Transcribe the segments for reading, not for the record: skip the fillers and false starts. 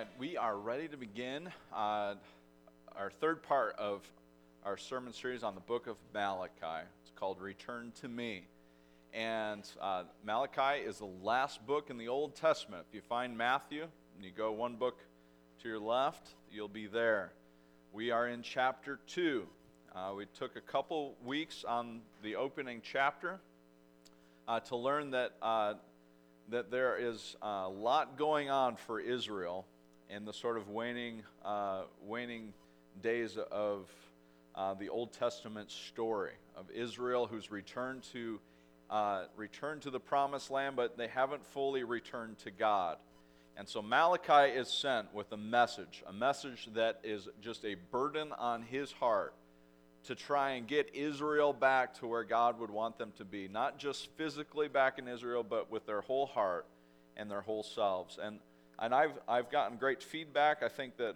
right, we are ready to begin our third part of our sermon series on the book of Malachi. It's called Return to Me. And Malachi is the last book in the Old Testament. If you find Matthew and you go one book to your left, you'll be there. We are in chapter 2. We took a couple weeks on the opening chapter to learn that there is a lot going on for Israel in the sort of waning days of the Old Testament story of Israel, who's returned to the Promised Land, but they haven't fully returned to God. And so Malachi is sent with a message that is just a burden on his heart to try and get Israel back to where God would want them to be, not just physically back in Israel, but with their whole heart and their whole selves. And I've gotten great feedback. I think that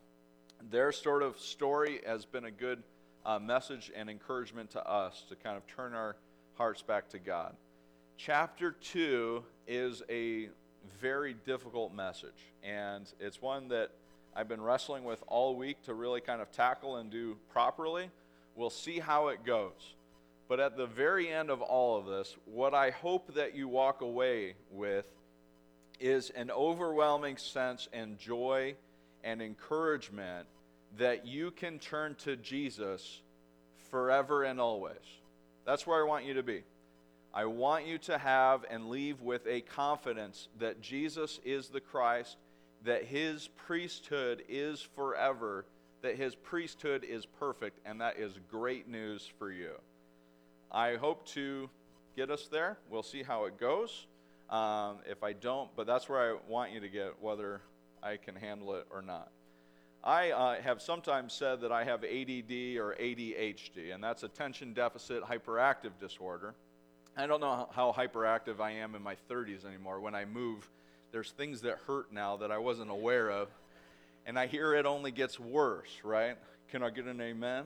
their sort of story has been a good message and encouragement to us to kind of turn our hearts back to God. Chapter 2 is a very difficult message, and it's one that I've been wrestling with all week to really kind of tackle and do properly. We'll see how it goes. But at the very end of all of this, what I hope that you walk away with is an overwhelming sense and joy and encouragement that you can turn to Jesus forever and always. That's where I want you to be. I want you to have and leave with a confidence that Jesus is the Christ, that his priesthood is forever, that his priesthood is perfect, and that is great news for you. I hope to get us there. We'll see how it goes. If I don't, but that's where I want you to get, whether I can handle it or not. I have sometimes said that I have ADD or ADHD, and that's attention deficit hyperactive disorder. I don't know how hyperactive I am in my 30s anymore. When I move, there's things that hurt now that I wasn't aware of. And I hear it only gets worse, right? Can I get an amen?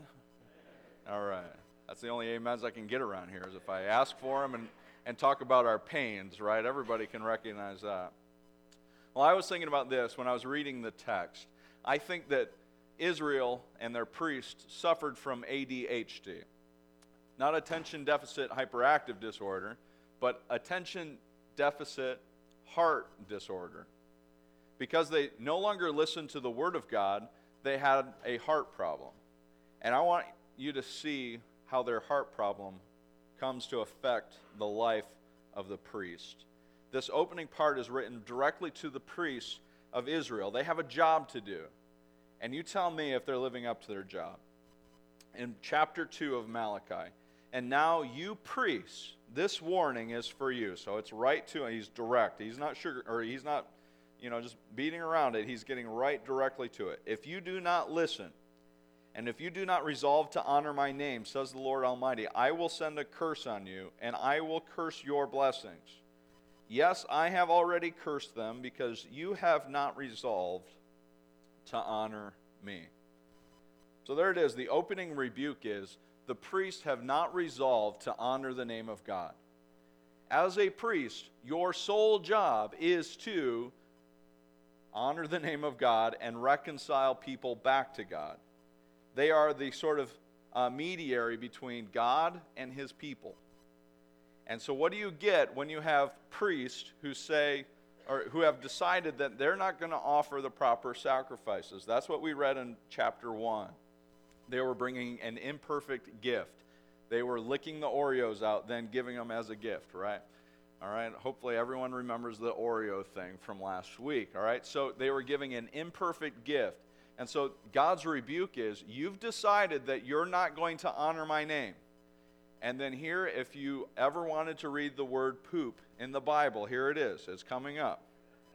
All right. That's the only amens I can get around here, is if I ask for them and talk about our pains, right? Everybody can recognize that. Well, I was thinking about this when I was reading the text. I think that Israel and their priests suffered from ADHD. Not attention deficit hyperactive disorder, but attention deficit heart disorder. Because they no longer listened to the Word of God, they had a heart problem. And I want you to see how their heart problem comes to affect the life of the priest. This opening part is written directly to the priests of Israel. They have a job to do. And you tell me if they're living up to their job. In chapter 2 of Malachi, and now you priests, this warning is for you. So it's right to him. He's direct. He's not he's not just beating around it. He's getting right directly to it. If you do not listen, and if you do not resolve to honor my name, says the Lord Almighty, I will send a curse on you, and I will curse your blessings. Yes, I have already cursed them, because you have not resolved to honor me. So there it is. The opening rebuke is, the priests have not resolved to honor the name of God. As a priest, your sole job is to honor the name of God and reconcile people back to God. They are the sort of mediator between God and his people. And so what do you get when you have priests who say, or who have decided that they're not going to offer the proper sacrifices? That's what we read in chapter 1. They were bringing an imperfect gift. They were licking the Oreos out, then giving them as a gift, right? All right, hopefully everyone remembers the Oreo thing from last week, all right? So they were giving an imperfect gift. And so God's rebuke is, you've decided that you're not going to honor my name. And then here, if you ever wanted to read the word poop in the Bible, here it is. It's coming up.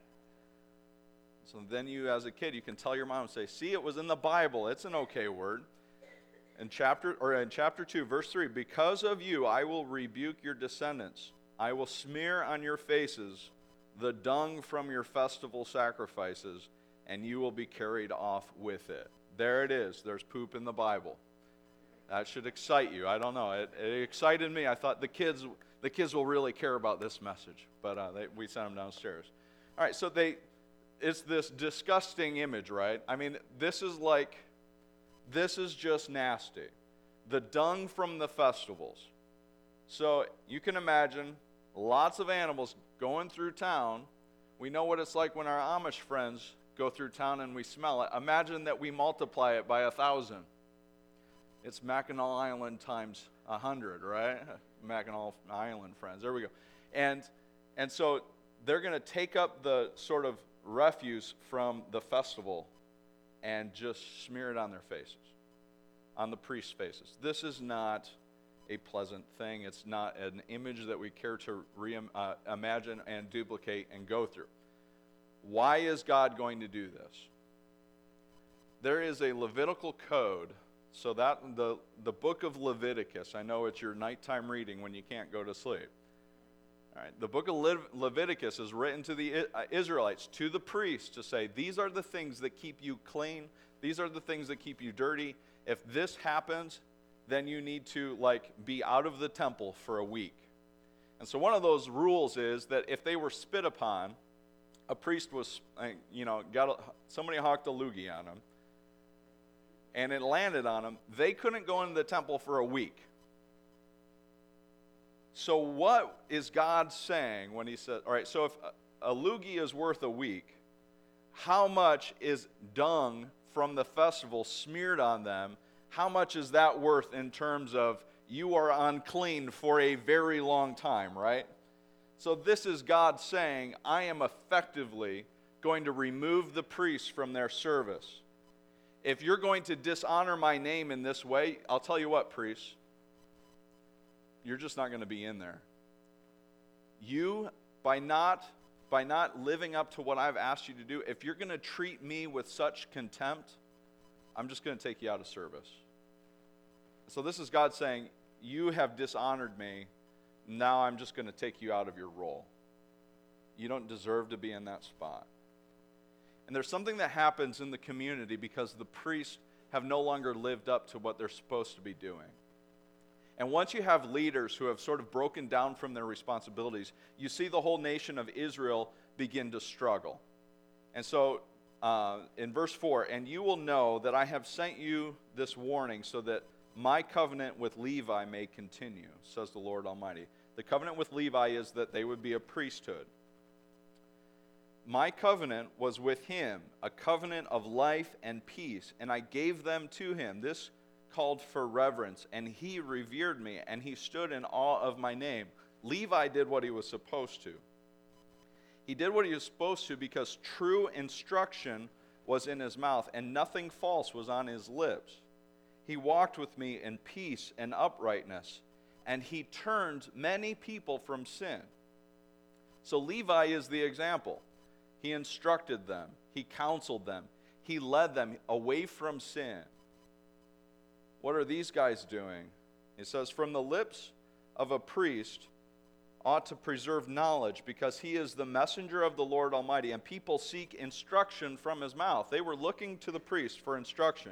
So then you, as a kid, you can tell your mom and say, see, it was in the Bible. It's an okay word. In chapter 2, verse 3, because of you I will rebuke your descendants. I will smear on your faces the dung from your festival sacrifices, and you will be carried off with it. There it is. There's poop in the Bible. That should excite you. I don't know. It excited me. I thought the kids will really care about this message. But we sent them downstairs. All right, so it's this disgusting image, right? I mean, this is just nasty. The dung from the festivals. So you can imagine lots of animals going through town. We know what it's like when our Amish friends go through town and we smell it. Imagine that we multiply it by 1,000. It's Mackinac Island times 100, right? Mackinac Island friends. There we go. And so they're going to take up the sort of refuse from the festival and just smear it on their faces, on the priests' faces. This is not a pleasant thing. It's not an image that we care to imagine and duplicate and go through. Why is God going to do this? There is a Levitical code. So that the book of Leviticus, I know it's your nighttime reading when you can't go to sleep. All right, the book of Leviticus is written to the Israelites, to the priests, to say, these are the things that keep you clean. These are the things that keep you dirty. If this happens, then you need to be out of the temple for a week. And so one of those rules is that if they were spit upon, a priest was, somebody hawked a loogie on them, and it landed on them, they couldn't go into the temple for a week. So what is God saying when he says, all right, so if a loogie is worth a week, how much is dung from the festival smeared on them? How much is that worth in terms of you are unclean for a very long time, right? So this is God saying, I am effectively going to remove the priests from their service. If you're going to dishonor my name in this way, I'll tell you what, priests, you're just not going to be in there. You, by not living up to what I've asked you to do, if you're going to treat me with such contempt, I'm just going to take you out of service. So this is God saying, you have dishonored me, now I'm just going to take you out of your role. You don't deserve to be in that spot. And there's something that happens in the community because the priests have no longer lived up to what they're supposed to be doing. And once you have leaders who have sort of broken down from their responsibilities, you see the whole nation of Israel begin to struggle. And so in verse 4, and you will know that I have sent you this warning so that my covenant with Levi may continue, says the Lord Almighty. The covenant with Levi is that they would be a priesthood. My covenant was with him, a covenant of life and peace, and I gave them to him. This called for reverence, and he revered me, and he stood in awe of my name. Levi did what he was supposed to. He did what he was supposed to because true instruction was in his mouth, and nothing false was on his lips. He walked with me in peace and uprightness, and he turned many people from sin. So Levi is the example. He instructed them. He counseled them. He led them away from sin. What are these guys doing? It says, from the lips of a priest ought to preserve knowledge because he is the messenger of the Lord Almighty, and people seek instruction from his mouth. They were looking to the priest for instruction.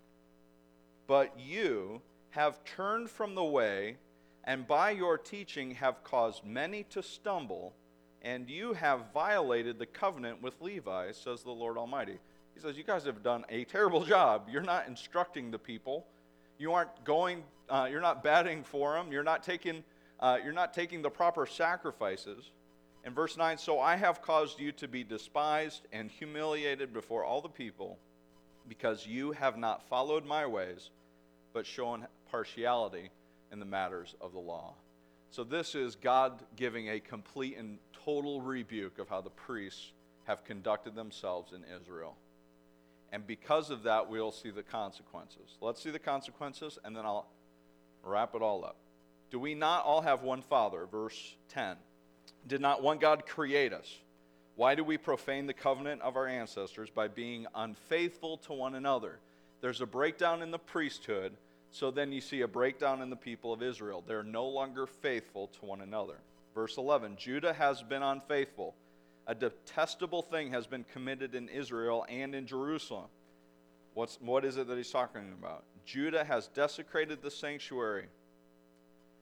But you have turned from the way, and by your teaching have caused many to stumble, and you have violated the covenant with Levi, says the Lord Almighty. He says, you guys have done a terrible job. You're not instructing the people. You aren't going, you're not batting for them. You're not taking the proper sacrifices. In verse 9, so I have caused you to be despised and humiliated before all the people, because you have not followed my ways, but shown partiality in the matters of the law. So this is God giving a complete and total rebuke of how the priests have conducted themselves in Israel. And because of that, we'll see the consequences. Let's see the consequences, and then I'll wrap it all up. Do we not all have one Father? Verse 10. Did not one God create us? Why do we profane the covenant of our ancestors by being unfaithful to one another? There's a breakdown in the priesthood, so then you see a breakdown in the people of Israel. They're no longer faithful to one another. Verse 11, Judah has been unfaithful. A detestable thing has been committed in Israel and in Jerusalem. What is it that he's talking about? Judah has desecrated the sanctuary.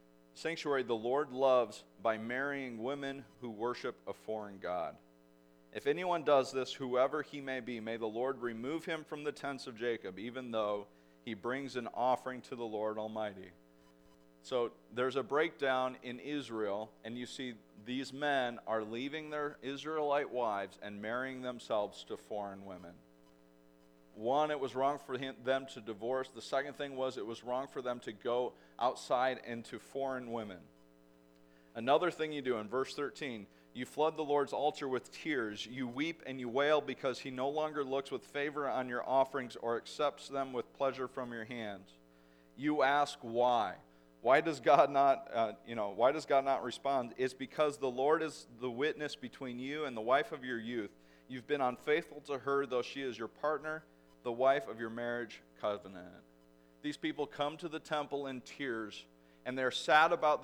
Sanctuary the Lord loves by marrying women who worship a foreign god. If anyone does this, whoever he may be, may the Lord remove him from the tents of Jacob, even though he brings an offering to the Lord Almighty. So there's a breakdown in Israel, and you see these men are leaving their Israelite wives and marrying themselves to foreign women. One, it was wrong for them to divorce. The second thing was it was wrong for them to go outside into foreign women. Another thing you do in verse 13, you flood the Lord's altar with tears. You weep and you wail because he no longer looks with favor on your offerings or accepts them with pleasure from your hands. You ask why. Why does God not respond? It's because the Lord is the witness between you and the wife of your youth. You've been unfaithful to her, though she is your partner, the wife of your marriage covenant. These people come to the temple in tears, and they're sad about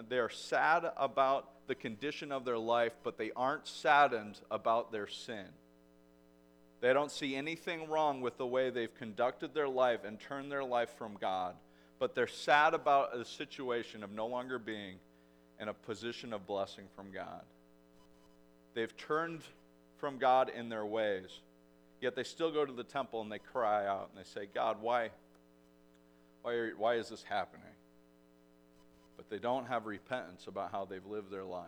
the condition of their life, but they aren't saddened about their sin. They don't see anything wrong with the way they've conducted their life and turned their life from God, but they're sad about a situation of no longer being in a position of blessing from God. They've turned from God in their ways, yet they still go to the temple and they cry out and they say, God, why is this happening? But they don't have repentance about how they've lived their life.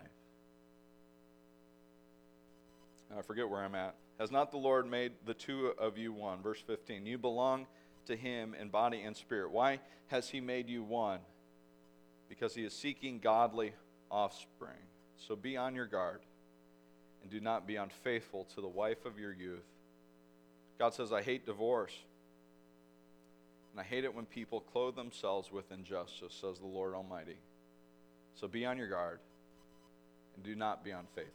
I forget where I'm at. Has not the Lord made the two of you one? Verse 15. You belong to him in body and spirit. Why has he made you one? Because he is seeking godly offspring. So be on your guard and do not be unfaithful to the wife of your youth. God says, I hate divorce. And I hate it when people clothe themselves with injustice, says the Lord Almighty. So be on your guard and do not be unfaithful.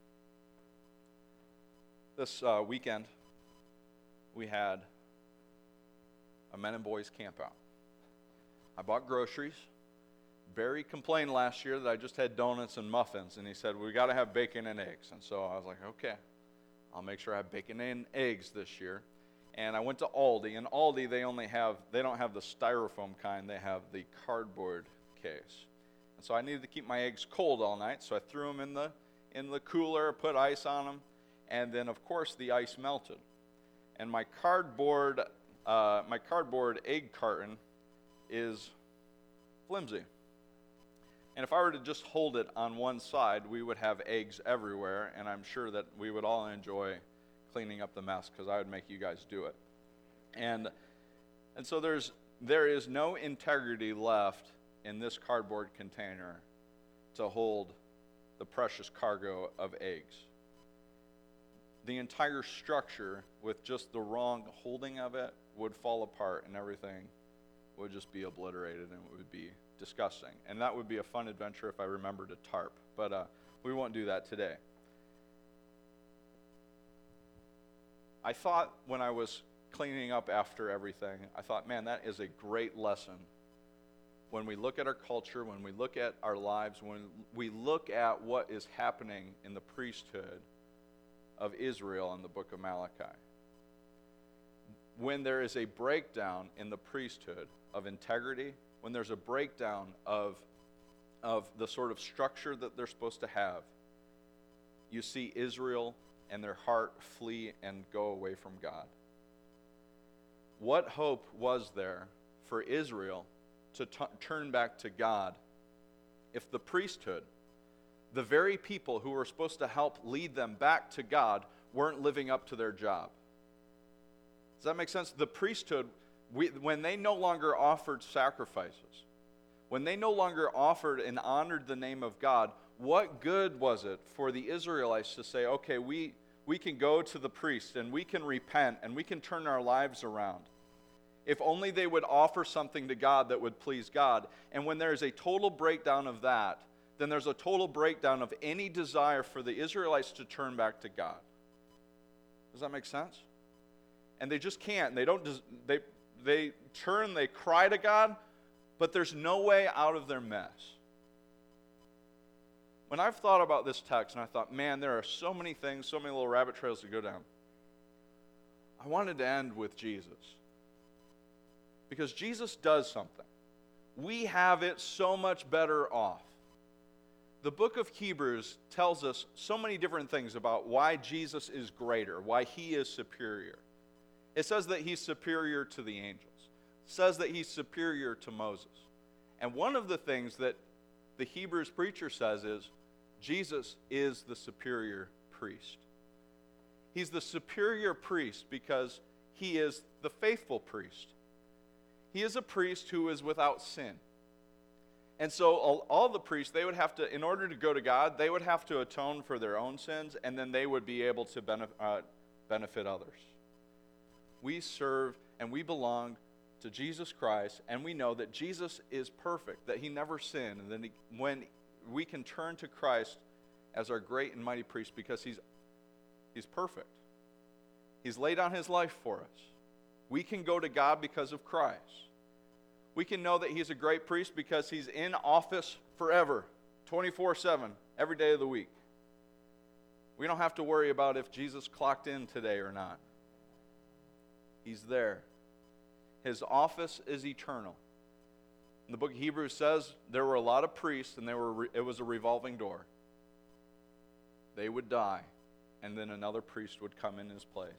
This weekend, we had a men and boys camp out. I bought groceries. Barry complained last year that I just had donuts and muffins, and he said, we got to have bacon and eggs. And so I was like, okay, I'll make sure I have bacon and eggs this year. And I went to Aldi, and Aldi, they don't have the styrofoam kind, they have the cardboard case. And so I needed to keep my eggs cold all night, so I threw them in the cooler, put ice on them, and then of course the ice melted. And my cardboard egg carton is flimsy. And if I were to just hold it on one side, we would have eggs everywhere, and I'm sure that we would all enjoy cleaning up the mess because I would make you guys do it. And so there is no integrity left in this cardboard container to hold the precious cargo of eggs. The entire structure, with just the wrong holding of it, would fall apart and everything would just be obliterated and it would be disgusting. And that would be a fun adventure if I remembered a tarp. But we won't do that today. I thought when I was cleaning up after everything, I thought, man, that is a great lesson. When we look at our culture, when we look at our lives, when we look at what is happening in the priesthood of Israel in the book of Malachi. When there is a breakdown in the priesthood of integrity, when there's a breakdown of the sort of structure that they're supposed to have, you see Israel and their heart flee and go away from God. What hope was there for Israel to turn back to God if the priesthood, the very people who were supposed to help lead them back to God, weren't living up to their job? Does that make sense? The priesthood, when they no longer offered sacrifices, when they no longer offered and honored the name of God, what good was it for the Israelites to say, okay, we can go to the priest and we can repent and we can turn our lives around? If only they would offer something to God that would please God. And when there's a total breakdown of that, then there's a total breakdown of any desire for the Israelites to turn back to God. Does that make sense? And they just can't. They turn, they cry to God, but there's no way out of their mess. When I've thought about this text, and I thought, man, there are so many things, so many little rabbit trails to go down, I wanted to end with Jesus. Because Jesus does something. We have it so much better off. The book of Hebrews tells us so many different things about why Jesus is greater, why he is superior. It says that he's superior to the angels. It says that he's superior to Moses. And one of the things that the Hebrews preacher says is, Jesus is the superior priest. He's the superior priest because he is the faithful priest. He is a priest who is without sin. And so all the priests, they would have to, in order to go to God, they would have to atone for their own sins, and then they would be able to benefit others. We serve and we belong to Jesus Christ, and we know that Jesus is perfect, that he never sinned, and then when we can turn to Christ as our great and mighty priest because he's perfect. He's laid down his life for us. We can go to God because of Christ. We can know that he's a great priest because he's in office forever, 24/7, every day of the week. We don't have to worry about if Jesus clocked in today or not. He's there. His office is eternal. And the book of Hebrews says there were a lot of priests, and it was a revolving door. They would die, and then another priest would come in his place.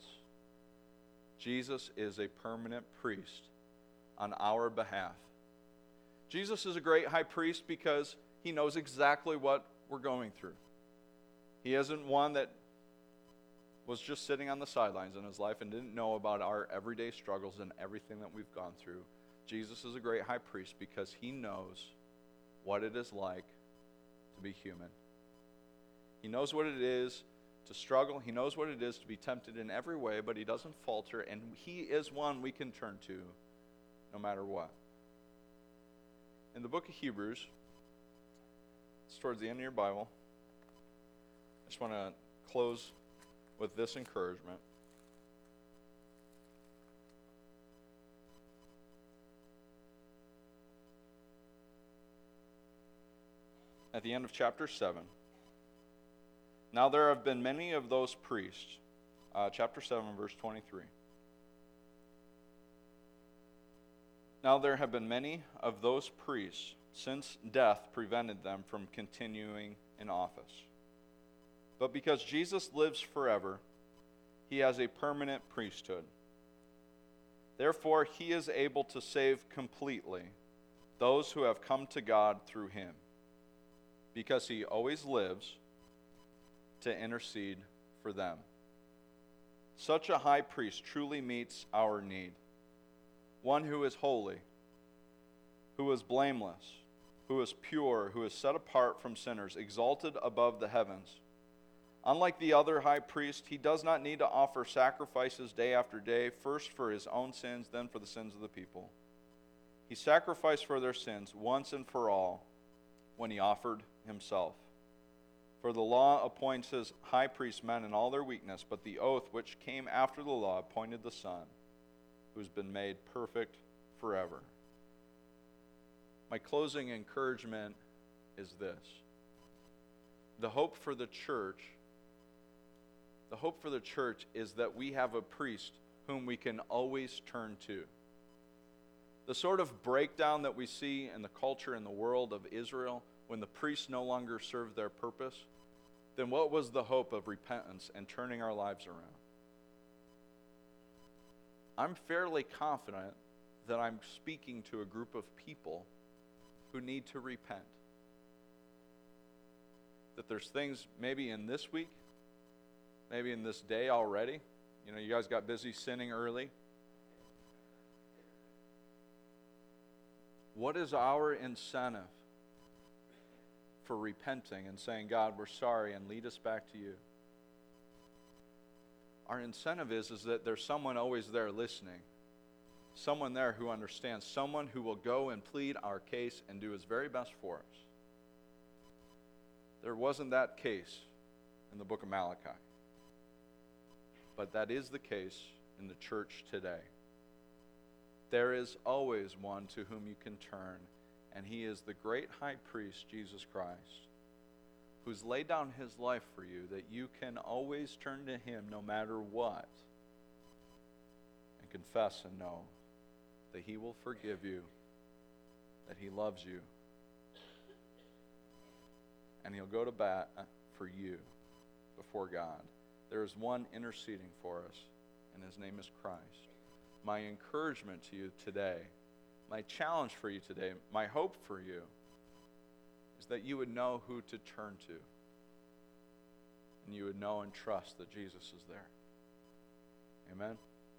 Jesus is a permanent priest on our behalf. Jesus is a great high priest because he knows exactly what we're going through. He isn't one that was just sitting on the sidelines in his life and didn't know about our everyday struggles and everything that we've gone through. Jesus is a great high priest because he knows what it is like to be human. He knows what it is to struggle. He knows what it is to be tempted in every way, but he doesn't falter, and he is one we can turn to no matter what. In the book of Hebrews, it's towards the end of your Bible, I just want to close with this encouragement. At the end of chapter 7, now there have been many of those priests, chapter 7, verse 23. Now there have been many of those priests since death prevented them from continuing in office. But because Jesus lives forever, he has a permanent priesthood. Therefore, he is able to save completely those who have come to God through him, because he always lives to intercede for them. Such a high priest truly meets our need. One who is holy, who is blameless, who is pure, who is set apart from sinners, exalted above the heavens. Unlike the other high priest, he does not need to offer sacrifices day after day, first for his own sins, then for the sins of the people. He sacrificed for their sins once and for all when he offered himself. For the law appoints his high priest men in all their weakness, but the oath which came after the law appointed the Son, who's been made perfect forever. My closing encouragement is this. The hope for the church is that we have a priest whom we can always turn to. The sort of breakdown that we see in the culture in the world of Israel, when the priests no longer served their purpose, then what was the hope of repentance and turning our lives around? I'm fairly confident that I'm speaking to a group of people who need to repent. That there's things maybe in this week, maybe in this day already. You know, you guys got busy sinning early. What is our incentive for repenting and saying, God, we're sorry, and lead us back to you? Our incentive is that there's someone always there listening, someone there who understands, someone who will go and plead our case and do his very best for us. There wasn't that case in the book of Malachi, but that is the case in the church today. There is always one to whom you can turn, and he is the great high priest, Jesus Christ, who's laid down his life for you, that you can always turn to him no matter what, and confess and know that he will forgive you, that he loves you. and he'll go to bat for you before God. There is one interceding for us, and his name is Christ. My encouragement to you today, my challenge for you today, my hope for you, is that you would know who to turn to. And you would know and trust that Jesus is there. Amen?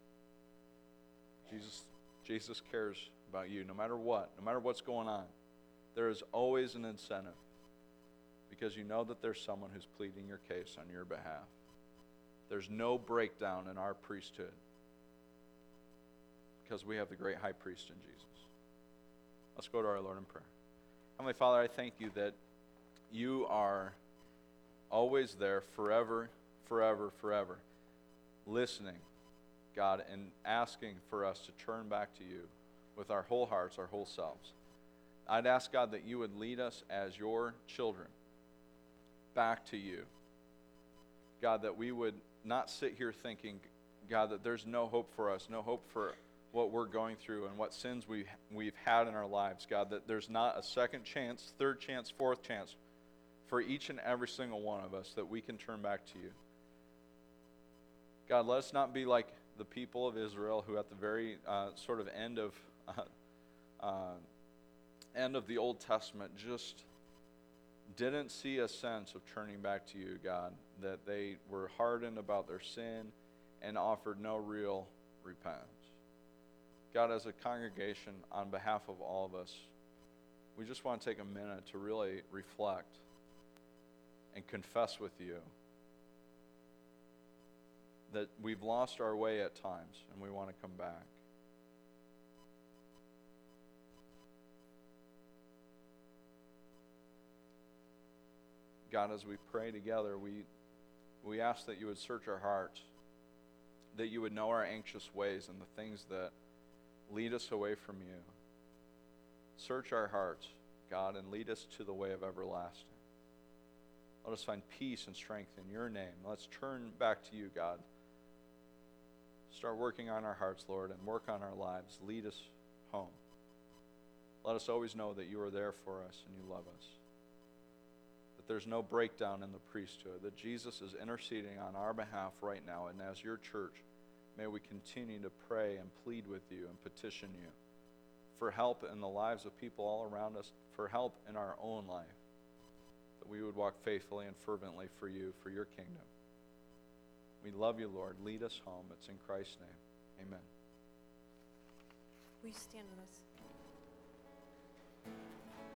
Jesus cares about you no matter what, no matter what's going on. There is always an incentive because you know that there's someone who's pleading your case on your behalf. There's no breakdown in our priesthood because we have the great high priest in Jesus. Let's go to our Lord in prayer. Heavenly Father, I thank you that you are always there forever, forever, forever, listening, God, and asking for us to turn back to you with our whole hearts, our whole selves. I'd ask, God, that you would lead us as your children back to you. God, that we would not sit here thinking, God, that there's no hope for us, no hope for what we're going through and what sins we've had in our lives, God, that there's not a second chance, third chance, fourth chance for each and every single one of us that we can turn back to you. God, let us not be like the people of Israel who at the very sort of end of the Old Testament just didn't see a sense of turning back to you, God, that they were hardened about their sin and offered no real repentance. God, as a congregation, on behalf of all of us, we just want to take a minute to really reflect and confess with you that we've lost our way at times and we want to come back. God, as we pray together, we ask that you would search our hearts, that you would know our anxious ways and the things that lead us away from you. Search our hearts, God, and lead us to the way of everlasting. Let us find peace and strength in your name. Let's turn back to you, God. Start working on our hearts, Lord, and work on our lives. Lead us home. Let us always know that you are there for us and you love us. That there's no breakdown in the priesthood, that Jesus is interceding on our behalf right now. And as your church, may we continue to pray and plead with you and petition you for help in the lives of people all around us, for help in our own life, that we would walk faithfully and fervently for you, for your kingdom. We love you, Lord. Lead us home. It's in Christ's name. Amen. Will you stand with us?